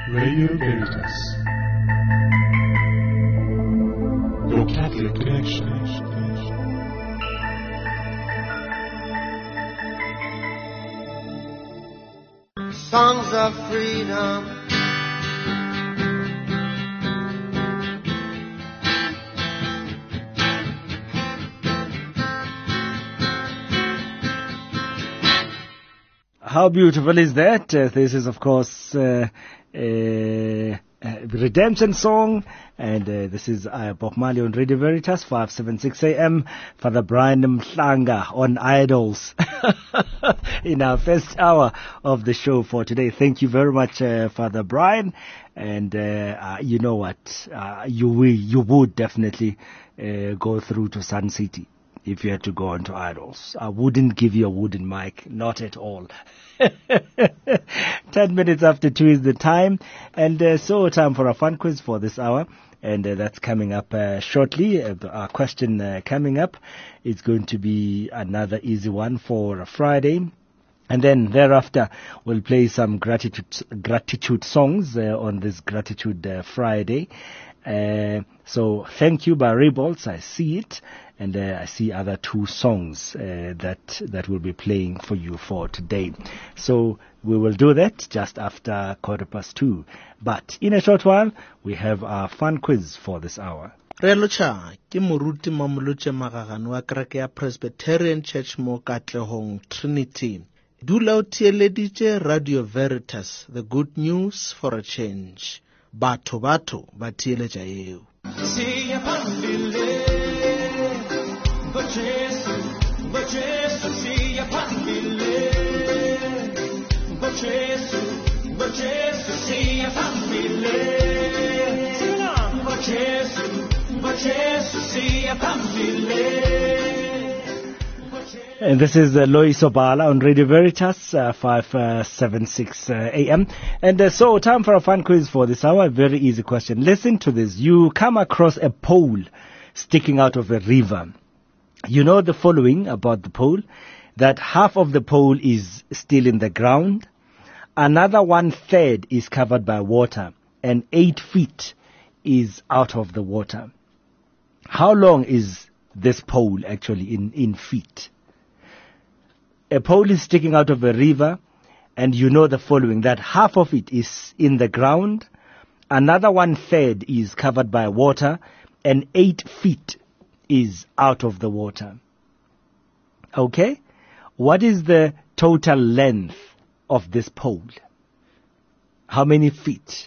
Radio Veritas, your Catholic connection. Songs of freedom. How beautiful is that? This is, of course, redemption song, and this is Bob Marley on Radio Veritas, 576 AM. Father Brian Mhlanga on Idols in our first hour of the show for today. Thank you very much, Father Brian. And you know what? You would definitely go through to Sun City if you had to go on to Idols. I wouldn't give you a wooden mic, not at all. 10 minutes after 2 is the time, and so time for a fun quiz for this hour, and that's coming up shortly. Our question coming up is going to be another easy one for a Friday. And then thereafter, we'll play some gratitude songs on this Gratitude Friday. So thank you by Rebolts, I see it. And I see other two songs that will be playing for you for today. So we will do that just after 2:15. But in a short while, we have our fun quiz for this hour. Re locha ke moruti Mamolotse Magagane wa kereke ya Presbyterian Church mo Katlehong Trinity. Dula o theeleditše Radio Veritas, the good news for a change. Batho ba theeletša eo. And this is Lois Obala on Radio Veritas, 576 AM. And so time for a fun quiz for this hour. Very easy question. Listen to this. You come across a pole sticking out of a river. You know the following about the pole: that half of the pole is still in the ground, another 1/3 is covered by water, and 8 feet is out of the water. How long is this pole actually in feet? A pole is sticking out of a river, and you know the following: that half of it is in the ground, another 1/3 is covered by water, and 8 feet is out of the water. Okay? What is the total length of this pole? How many feet?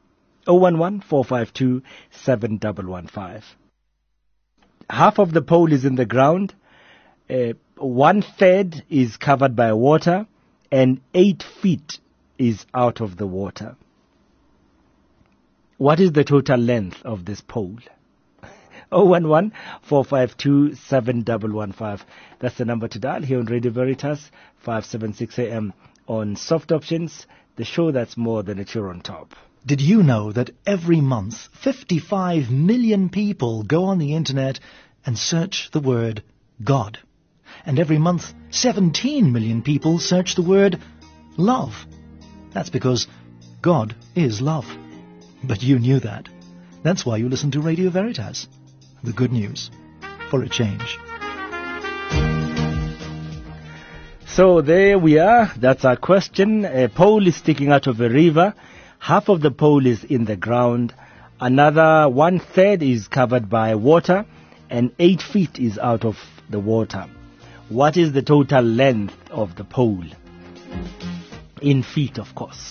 011-452-7115. Half of the pole is in the ground, 1/3 is covered by water, and 8 feet is out of the water. What is the total length of this pole? 011-452-7115. That's the number to dial here on Radio Veritas, 576 AM on Soft Options, the show that's more than a cheer on top. Did you know that every month 55 million people go on the internet and search the word God? And every month 17 million people search the word love. That's because God is love. But you knew that. That's why you listen to Radio Veritas, the good news for a change. So there we are. That's our question. A pole is sticking out of a river. Half of the pole is in the ground. Another 1/3 is covered by water, and 8 feet is out of the water. What is the total length of the pole? In feet, of course.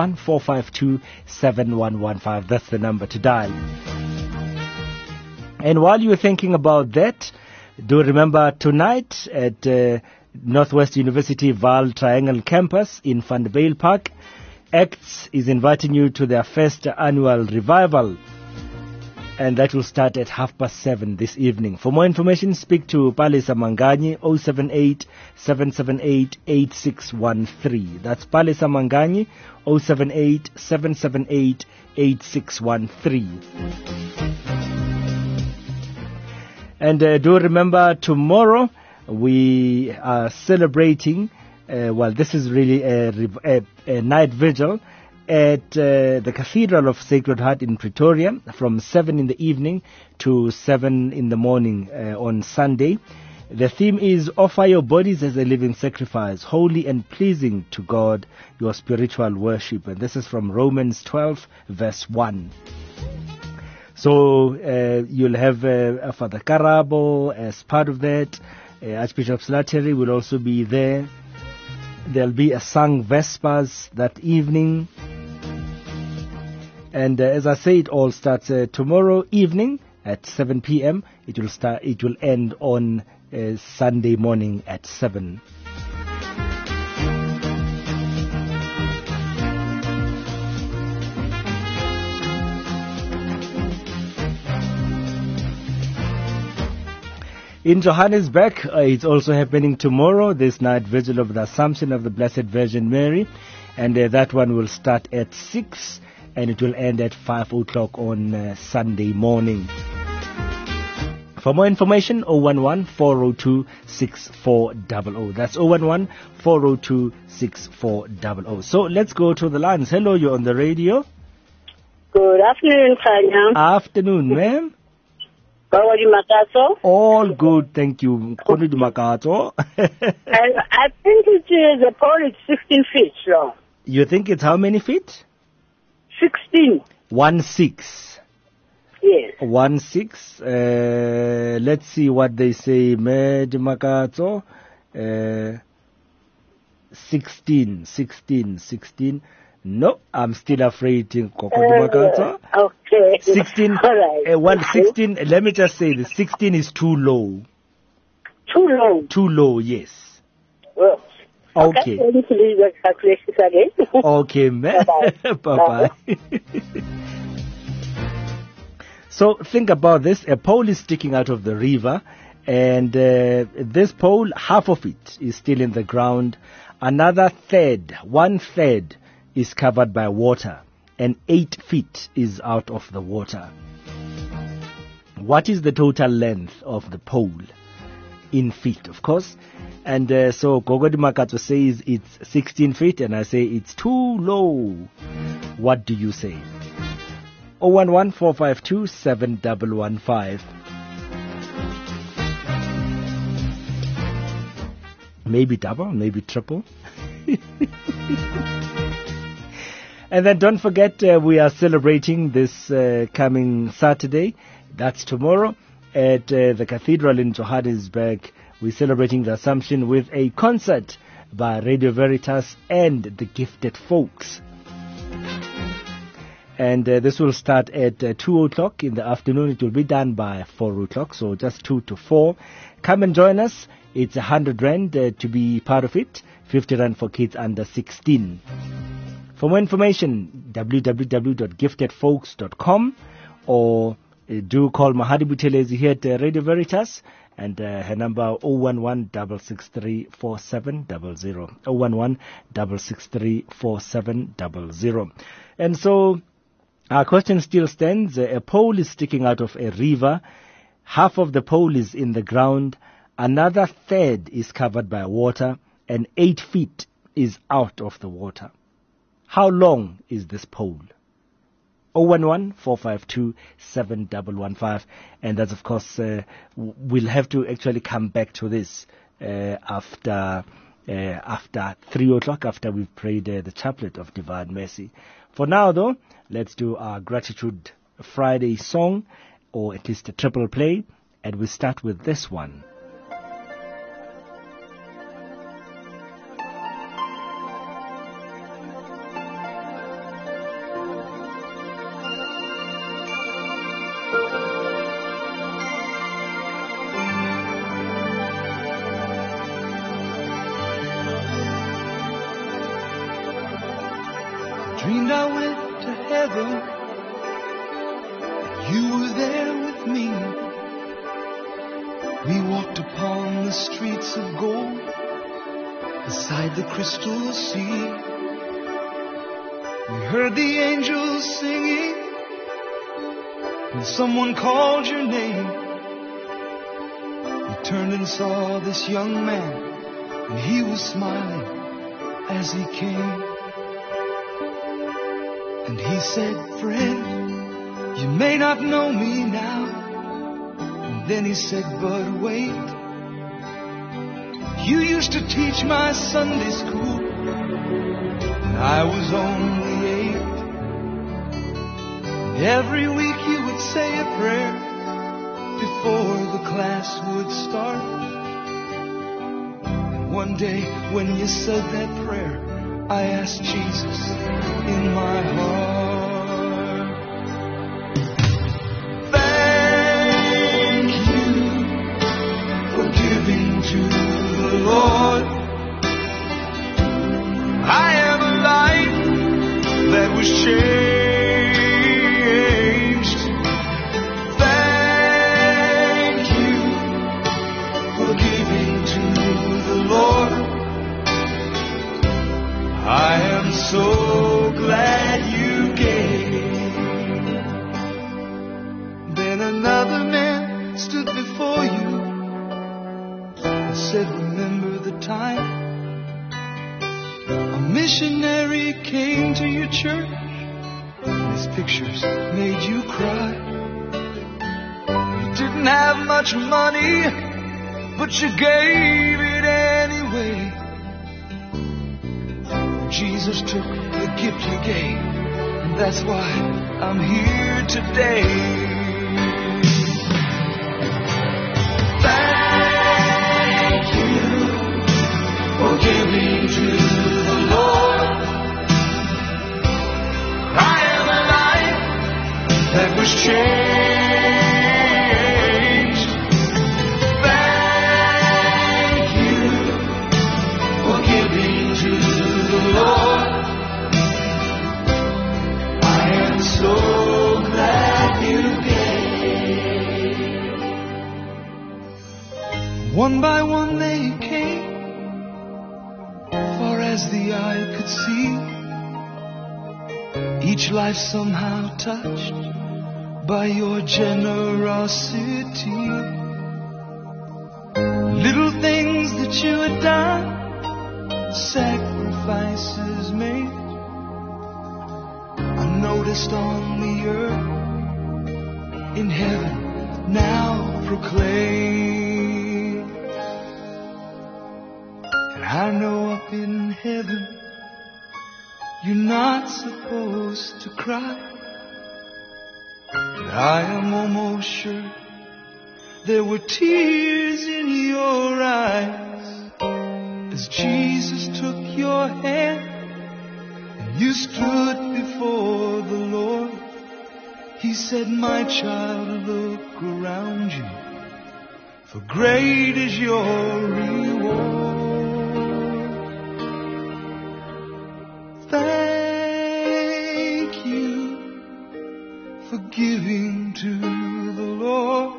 011-452-7115. That's the number to dial. And while you're thinking about that, do remember tonight at Northwest University Vaal Triangle Campus in Vanderbilt Park, ACTS is inviting you to their first annual revival. And that will start at 7:30 this evening. For more information, speak to Palesa Mangani, 078-778-8613. That's Palesa Mangani, 078-778-8613. And do remember, tomorrow we are celebrating, this is really a night vigil at the Cathedral of Sacred Heart in Pretoria from 7 in the evening to 7 in the morning on Sunday. The theme is Offer Your Bodies as a Living Sacrifice, Holy and Pleasing to God, Your Spiritual Worship. And this is from Romans 12, verse 1. So you'll have Father Karabo as part of that. Archbishop Slattery will also be there. There'll be a sung Vespers that evening. And as I say, it all starts tomorrow evening at 7 p.m. It will end on Sunday morning at 7. In Johannesburg, it's also happening tomorrow, this night vigil of the Assumption of the Blessed Virgin Mary. And that one will start at 6 and it will end at 5 o'clock on Sunday morning. For more information, 011-402-6400. That's 011-402-6400. So let's go to the lines. Hello, you're on the radio. Good afternoon, Tanya. Afternoon, ma'am. How are you, Makato? All good, thank you. I think the pole is 16 feet long. You think it's how many feet? 16. 16. Yes. 16. Let's see what they say. Makato. 16. No, I'm still afraid. Okay. 16. All right. 16. Let me just say this. 16 is too low. Too low? Too low, yes. Well, okay. Let me leave the calculations again. Okay, man. Bye-bye. So think about this. A pole is sticking out of the river, and this pole, half of it is still in the ground. Another third, 1/3, is covered by water, and 8 feet is out of the water. What is the total length of the pole? In feet, of course. And so Gogodi Makato says it's 16 feet, and I say it's too low. What do you say? 011-452-7115. Maybe double, maybe triple. And then don't forget, we are celebrating this coming Saturday. That's tomorrow at the Cathedral in Johannesburg. We're celebrating the Assumption with a concert by Radio Veritas and the Gifted Folks. And this will start at 2 o'clock in the afternoon. It will be done by 4 o'clock, so just 2 to 4. Come and join us. It's 100 Rand to be part of it, 50 Rand for kids under 16. For more information, www.giftedfolks.com, or do call Mahadi Buthelezi here at Radio Veritas, and her number 011-663-4700, 011-663-4700. And so our question still stands. A pole is sticking out of a river. Half of the pole is in the ground. Another third is covered by water, and 8 feet is out of the water. How long is this pole? 011-452-7115. And that's, of course, we'll have to actually come back to this after 3 o'clock, after we've prayed the Chaplet of Divine Mercy. For now, though, let's do our Gratitude Friday song, or at least a triple play, and we start with this one. Dreamed I went to heaven, you were there with me. We walked upon the streets of gold, beside the crystal sea. We heard the angels singing, when someone called your name. We turned and saw this young man, and he was smiling as he came. And he said, friend, you may not know me now. And then he said, but wait. You used to teach my Sunday school when I was only 8. Every week you would say a prayer before the class would start. And one day when you said that prayer, I asked Jesus in my heart. Thank you for giving to the Lord. I have a life that was changed. Thank you for giving to the Lord. I am so glad you gave. Then another man stood before you and said, remember the time a missionary came to your church and his pictures made you cry. You didn't have much money, but you gave it anyway. Jesus took the gift you gave, and that's why I'm here today. Thank you for giving to the Lord. I am a life that was changed. Thank you for giving to the Lord. I am so glad you gave. One by one they came, far as the eye could see. Each life somehow touched by your generosity. Little things that you had done, sacrifices made, I noticed on the earth, in heaven now proclaimed. And I know up in heaven you're not supposed to cry, but I am almost sure there were tears in your eyes as Jesus took your hand and you stood before the Lord. He said, my child, look around you, for great is your reward. Thank you for giving to the Lord.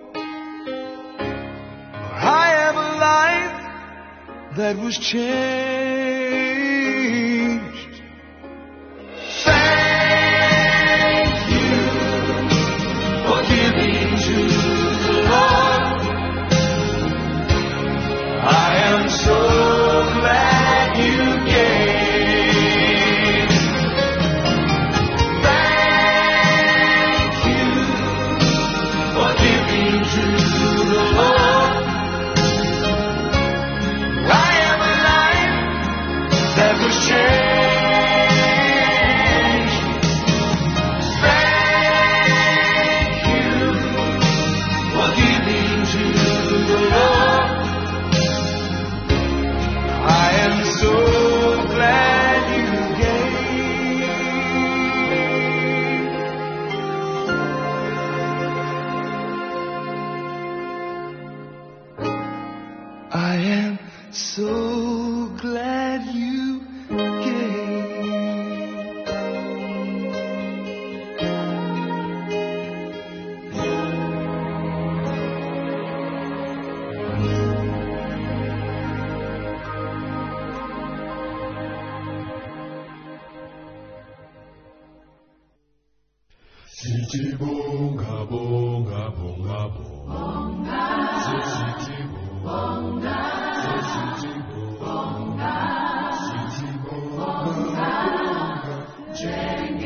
For I have a life that was changed. Thank you for giving to the Lord. I am so glad you gave. Thank you for giving to the Lord. I am a life that was changed. Thank you for giving to the Lord. I am so glad you gave. I am so glad you gave. Sithi bonga bonga bonga bonga. Sithi bonga. Sithi bonga. Sithi bonga.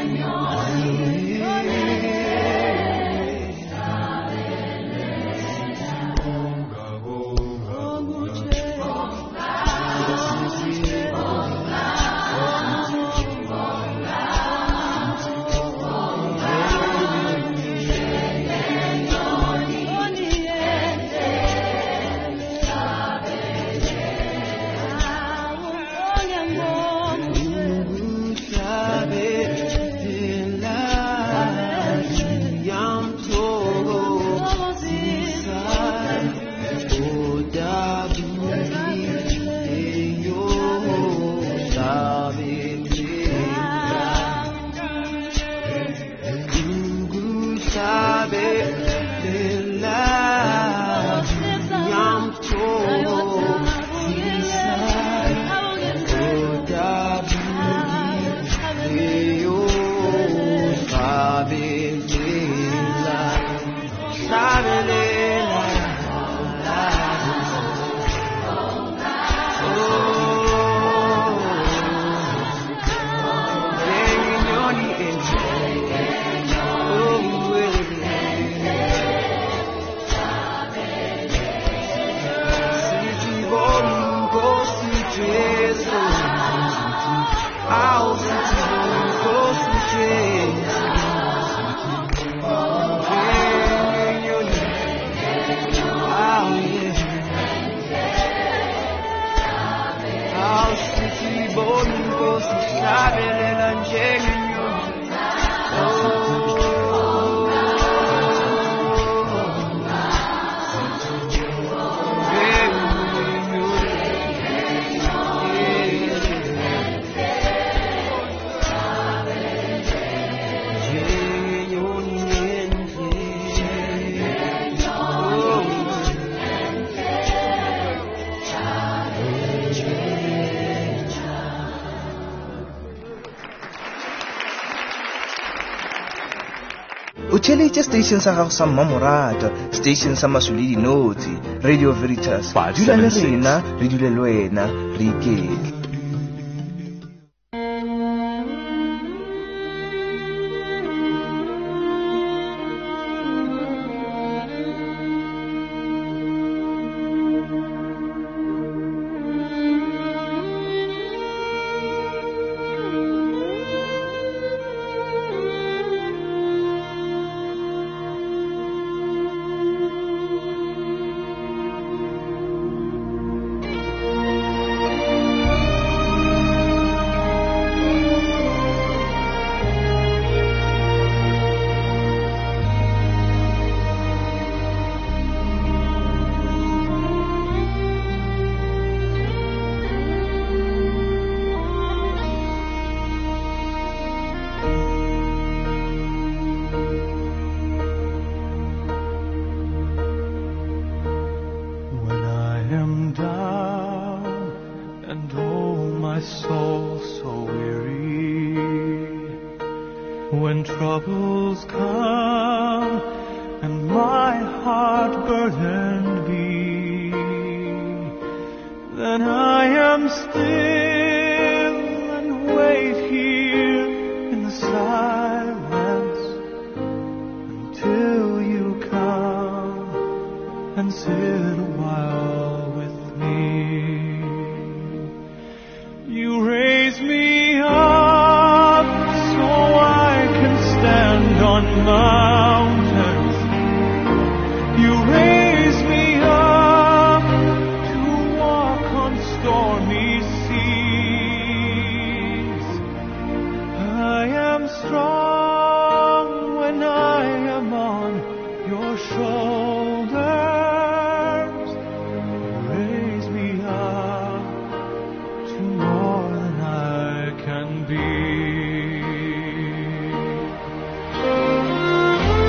Ucheletše station sa gago sa Mmamorata, station sa Masoledi Notsi, Radio Veritas. Dula le rena, re dule le wena, re ikele. When troubles come and my heart burdened be, then I am still and wait here in the silence until you come and sit a while with me. You raise me up so I can stand on mountains. You raise me up to walk on stormy seas. I am strong when I am on your shoulders. Raise me up to more than I can be.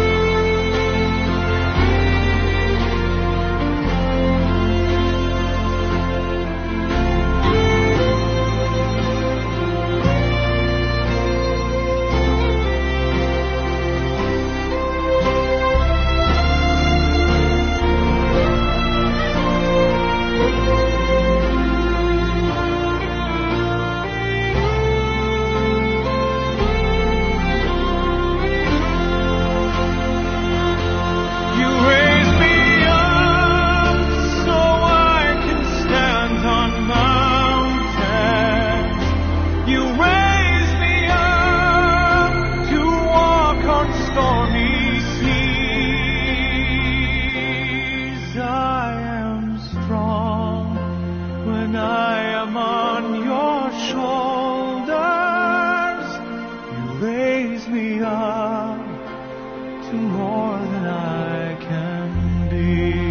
raise me up to more than I can be.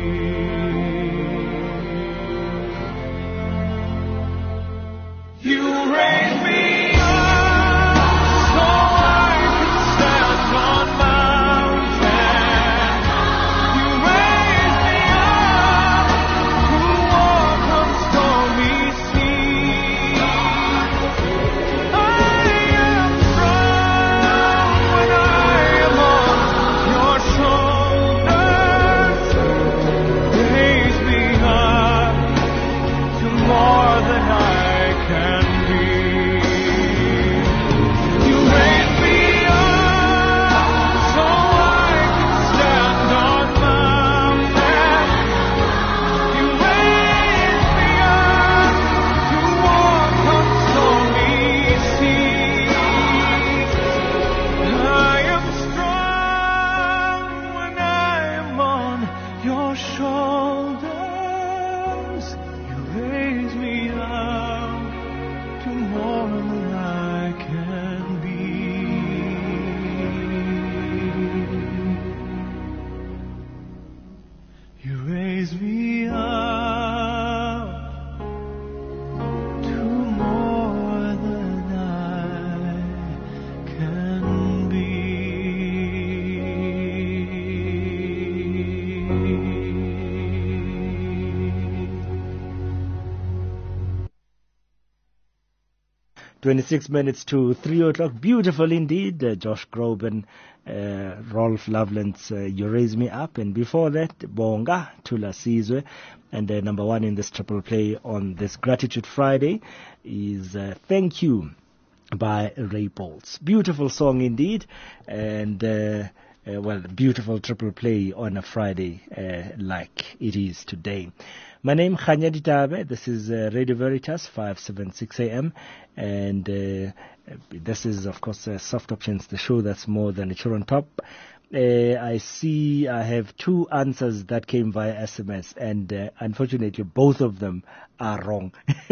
You raise me up so I can stand on mountains. You raise me up to walk on stormy seas. I am strong when I am on your shoulders. Raise me up to more than I can be. You raise me up so I can stand on mountains. You raise me up to walk on stormy seas. I am strong when I am on your shoulders. You raise me up to more than I can be. You raise me up to more than I can be. 26 minutes to 3 o'clock. Beautiful indeed. Josh Groban, Rolf Loveland's You Raise Me Up. And before that, Bonga, Tula Sizwe. And number one in this triple play on this Gratitude Friday is Thank You by Ray Pauls. Beautiful song indeed. And, beautiful triple play on a Friday like it is today. My name is Khanya Ditabe. This is Radio Veritas, 576 AM. And this is, of course, Soft Options, the show that's more than a chore on top. I see I have two answers that came via SMS, and unfortunately, both of them are wrong.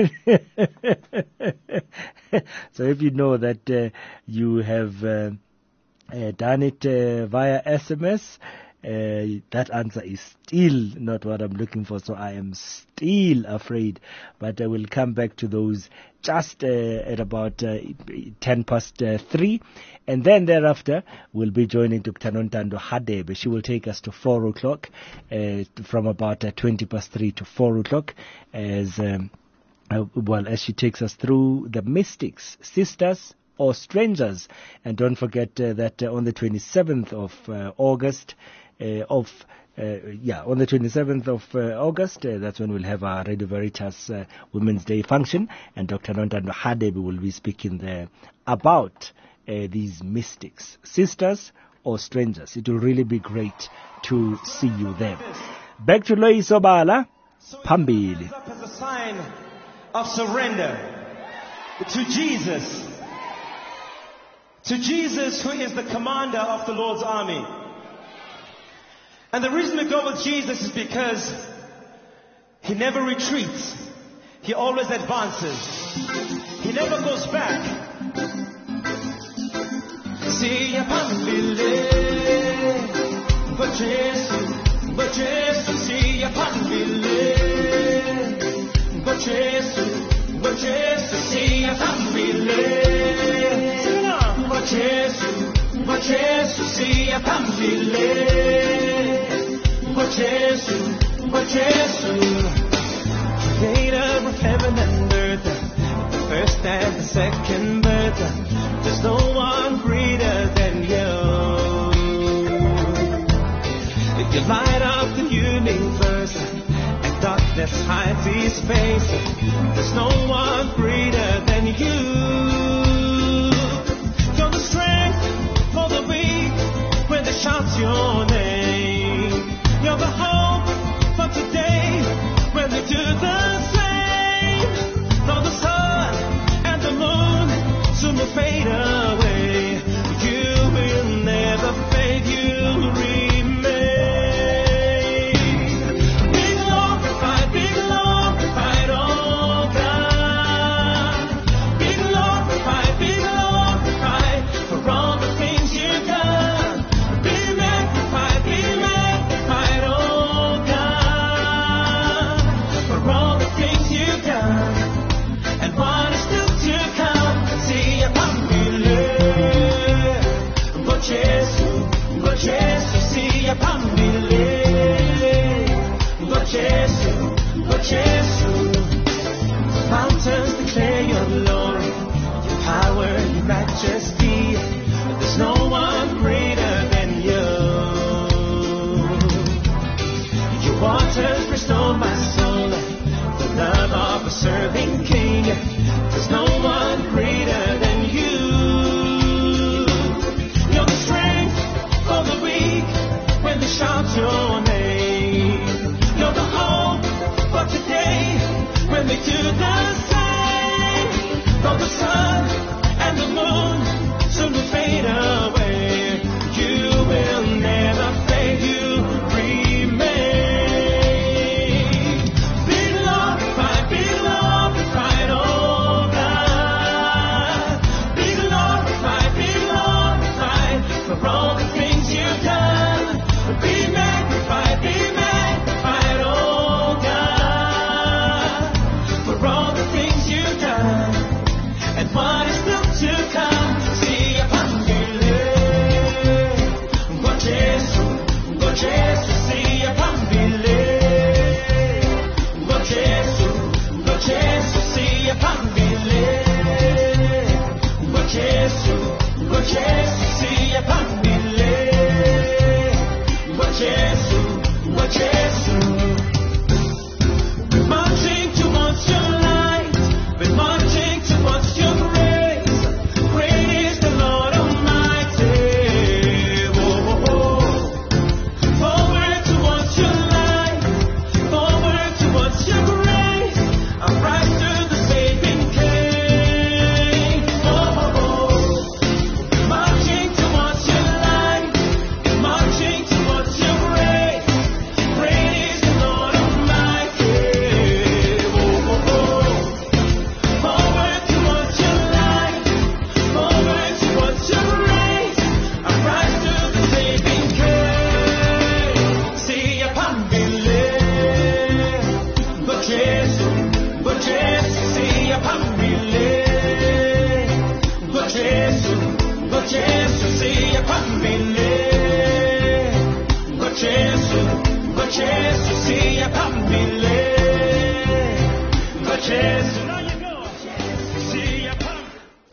So if you know that you have done it via SMS, that answer is still not what I'm looking for, so I am still afraid. But I will come back to those just at about 10 past 3. And then thereafter, we'll be joining Dr. Nontando Hadebe. She will take us to 4 o'clock, from about 20 past 3 to 4 o'clock, as she takes us through the mystics, sisters, or strangers. And don't forget that on the 27th of August, on the 27th of August, that's when we'll have our Radio Veritas Women's Day function, and Dr. Nontando Hadebe will be speaking there about these mystics, sisters or strangers. It will really be great to see you there. Back to Loyiso Bala, Phambili. Up as a sign of surrender to Jesus. To Jesus, who is the commander of the Lord's army. And the reason we go with Jesus is because he never retreats. He always advances. He never goes back. See a Phambili, but Jesus, see a Phambili, but Jesus, see a Phambili. But Jesus, see a Phambili. But Jesus, creator of heaven and earth, the first and the second birth, there's no one greater than you. If you light up the universe and darkness hides his face, there's no one greater than you. You're the strength for the weak when they shout your name. You're the hope for today when they do the same. Though the sun and the moon soon will fade away, you will never fade, you remain. Be glorified, oh God. Be glorified,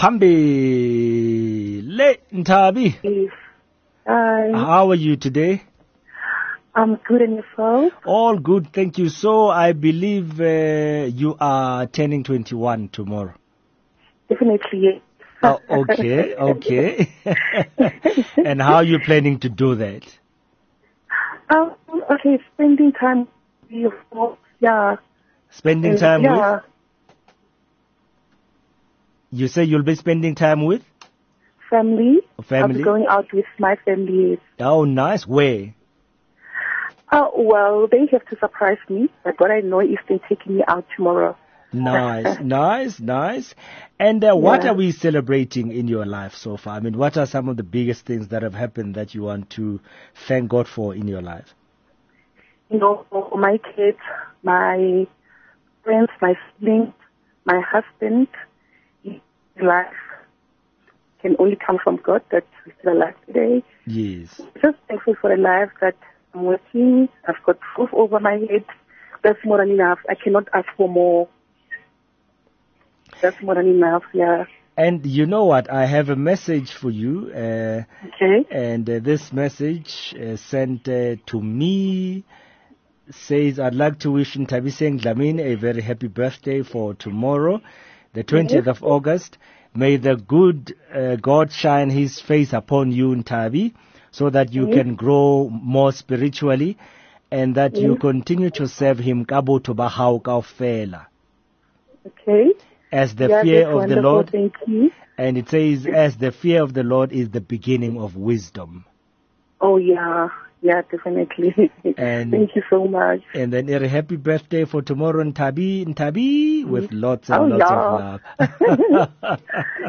Phambile Ntabi. Yes. Hi. How are you today? I'm good, and yourself? All good, thank you. So I believe you are turning 21 tomorrow. Definitely, yes. Oh, okay, okay. And how are you planning to do that? Okay, spending time with your folks, yeah. Spending time yeah. with? You say you'll be spending time with? Family. Family? I'll be going out with my family, yes. Oh, nice. Where? Well, they have to surprise me, but what I know is they're taking me out tomorrow. Nice, nice. And what are we celebrating in your life so far? I mean, what are some of the biggest things that have happened that you want to thank God for in your life? You know, my kids, my friends, my siblings, my husband, life can only come from God, that we're still alive today. Yes. Just thankful for the life that I'm working. I've got roof over my head. That's more than enough. I cannot ask for more. That's more than enough, yeah. And you know what? I have a message for you. Okay. And this message sent to me says, I'd like to wish Ntabiseng Dlamini a very happy birthday for tomorrow, the 20th of August. May the good God shine his face upon you, Ntabi, so that you can grow more spiritually and that you continue to serve him. Okay. As the fear of the Lord, thank you. And it says, as the fear of the Lord is the beginning of wisdom. Oh, yeah. Yeah, definitely. And thank you so much. And then a happy birthday for tomorrow, Ntabi, with lots and lots of love.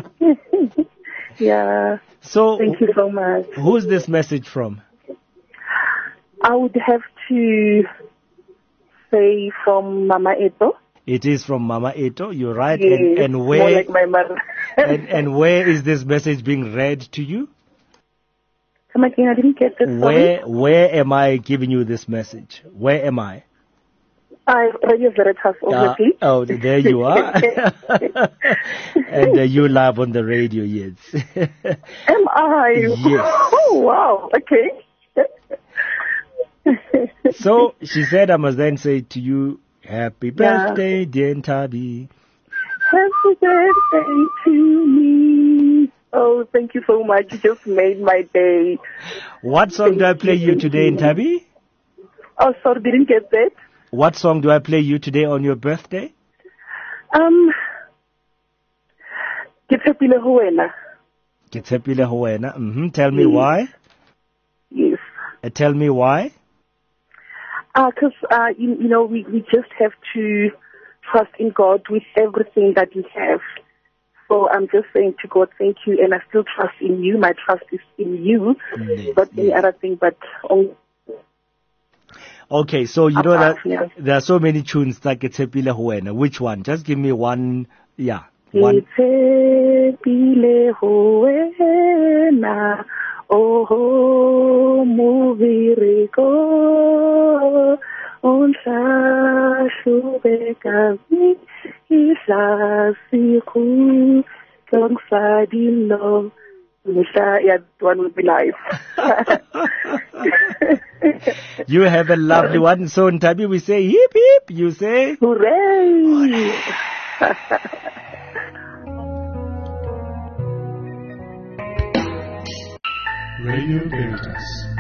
Yeah. So, thank you so much. Who's this message from? I would have to say from Mama Eto. It is from Mama Eto, you're right. Yes, and where, more like my mother. and where is this message being read to you? Come again, I didn't get that. Where am I giving you this message? Where am I? Radio Veritas, obviously. Oh, there you are. And you live on the radio, yes. Am I? Yes. Oh, wow. Okay. So she said, I must then say to you, happy birthday, dear Ntabi. Happy birthday to me. Oh, thank you so much. You just made my day. What song do I play you today, Ntabi? Oh, sorry, didn't get that. What song do I play you today on your birthday? Ketshepile ho wena. Ketshepile ho wena. Tell me why. Yes. Tell me why. Because, you know, we just have to trust in God with everything that we have. So I'm just saying to God, thank you, and I still trust in you. My trust is in you, not any other thing, but only. Okay, so you know that there are so many tunes like Ketshepile ho wena. Which one? Just give me one. Yeah. One. Ketshepile ho wena. Oh, Muviriko, Onsa Shubekazi, Isasiku, Kongsadilo. Yeah, one will be live. You have a lovely one. So, Ntabi, we say hip hip. You say hooray. Radio Veritas.